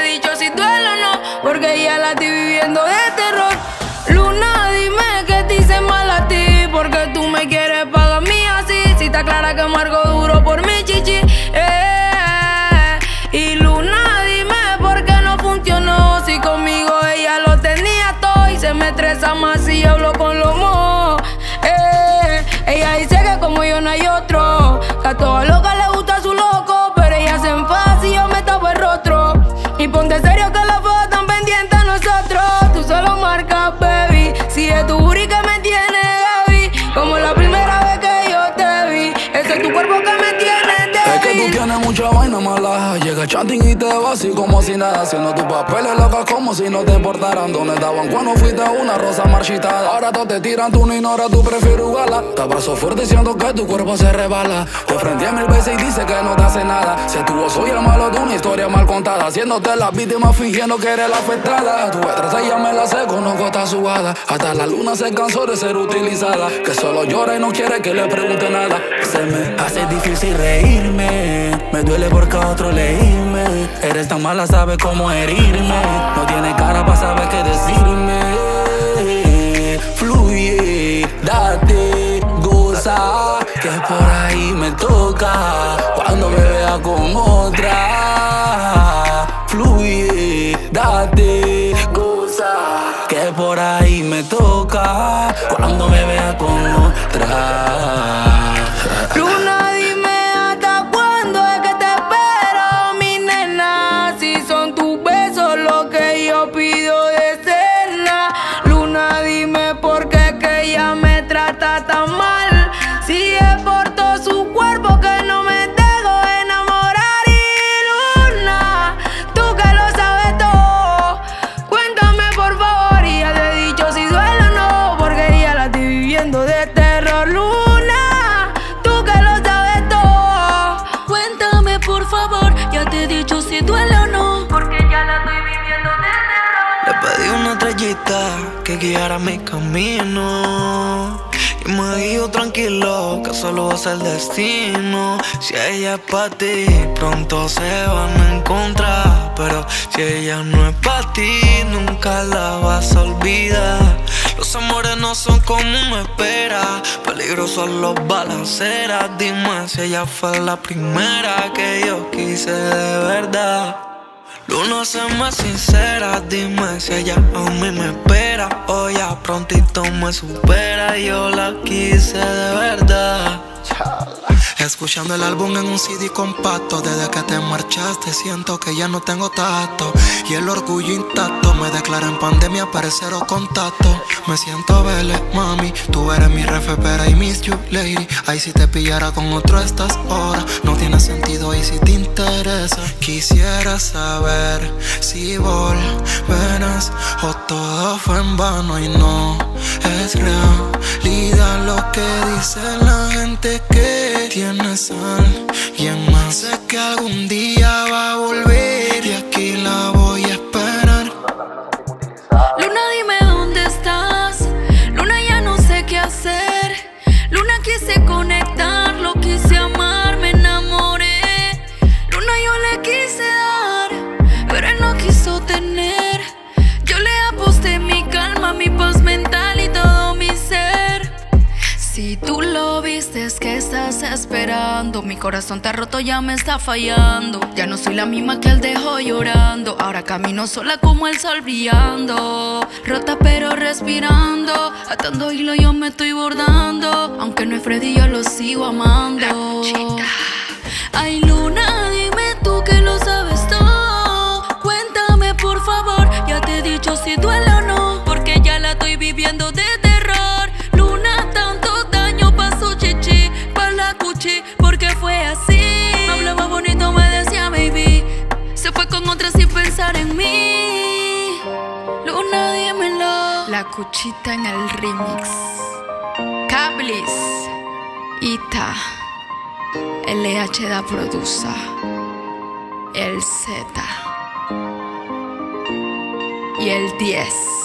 dicho si duele o no, porque ya la estoy viviendo de terror. Luna, dime que te hice mal a ti, porque tú me quieres pagar mí así. Si está clara que amargo duro por mi chichi. Y Luna, dime por qué no funcionó, si conmigo ella lo tenía todo y se me estresa más si yo hablo con los mojos. Ella dice que como yo no hay otro, que a toda loca le gusta su loco, pero ella se enfada si yo me tapo el rostro. Y ponte serio que los fuegos están pendientes a nosotros. Tú solo marcas, baby, si es tu booty que me tiene heavy, como la primera vez que yo te vi. Ese es tu cuerpo que me tiene débil. Es que tú tienes mucha vaina mala. Llega chanting y te va así como si nada, haciendo tus papeles locas como si no te importaran. ¿Dónde estaban cuando fuiste una rosa marchitada? Ahora todos te tiran, tú no ignoras, tú prefieres jugarla. Te abrazo fuerte diciendo que tu cuerpo se resbala. Te frenteé 1000 veces y dice que no te hace nada. Si tu voz soy el malo de una historia mal contada, haciéndote la víctima fingiendo que eres la afectada. Tu estrategia me la sé, conozco esta jugada. Hasta la luna se cansó de ser utilizada, que solo llora y no quiere que le pregunte nada. Se me hace difícil reírme, me duele porque a otro leírme. Eres tan mala, sabes cómo herirme, no tiene cara para saber qué decirme. Fluye, date, goza, que por ahí me toca cuando me vea con otra. Fluye, date, goza, que por ahí me toca cuando me vea con otra. Luna, dime hasta cuándo es que te espero, mi nena. Si son tus besos lo que yo pido de cena. Luna, dime por qué es que ella me trata tan mal, si es por todo su cuerpo que no me dejo enamorar. Y Luna, tú que lo sabes todo, cuéntame por favor. Y ya te he dicho si duele o no, porque ya la estoy viviendo de terror. Luna, tú que lo sabes todo, cuéntame por favor. Ya te he dicho si duele o no, porque ya la estoy viviendo de terror. Le pedí una estrellita que guiara mi camino y me dijo tranquilo que solo va a ser el destino. Si ella es pa' ti, pronto se van a encontrar, pero si ella no es pa' ti, nunca la vas a olvidar. Los amores no son como uno espera, peligrosos los balaceras. Dime si ella fue la primera que yo quise de verdad. Luna, séme sincera, dime si ella a mí me espera o ya prontito me supera. Yo la quise de verdad. Escuchando el álbum en un CD compacto, desde que te marchaste siento que ya no tengo tacto y el orgullo intacto. Me declaré en pandemia, pero cero contacto. Me siento vele, mami, tú eres mi refepera y miss you, lady. Ay, si te pillara con otro a estas horas, no tiene sentido y si te interesa. Quisiera saber si volverás o todo fue en vano y no es realidad lo que dice la gente que tienes alguien más. Sé que algún día va a volver y aquí la voy a esperar. Luna, dime dónde estás. Luna, ya no sé qué hacer. Luna, quise conectar, lo quise amar, me enamoré. Luna, yo le quise dar, pero él no quiso tener. Yo le aposté mi calma, mi paz mental y todo mi ser. Si tú lo viste es que estás esperando. Mi corazón te ha roto, ya me está fallando. Ya no soy la misma que él dejó llorando. Ahora camino sola como el sol brillando. Rota pero respirando, atando hilo yo me estoy bordando. Aunque no es Freddy yo lo sigo amando. Ay, Luna, dime tú que lo sabes todo, cuéntame por favor. Ya te he dicho si duele o no, porque ya la estoy viviendo de terror. Luna, tanto daño pa' su chichi, pa' la cuchi, porque fue así. Me hablaba bonito, me decía baby, se fue con otra sin pensar en mí. Luna, dímelo. La cuchita en el remix. Cablis, Ita, LH da produce, el Z y el 10.